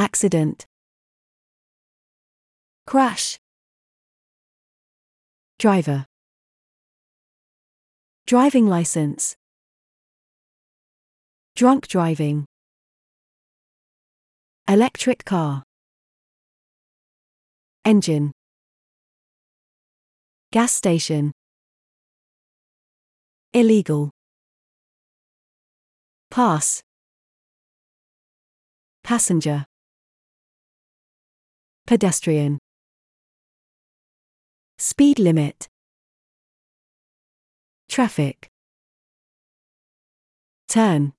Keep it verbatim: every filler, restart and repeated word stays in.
accident, crash, driver, driving license, drunk driving, electric car, engine, gas station, illegal, pass, passenger, pedestrian, speed limit, traffic, turn,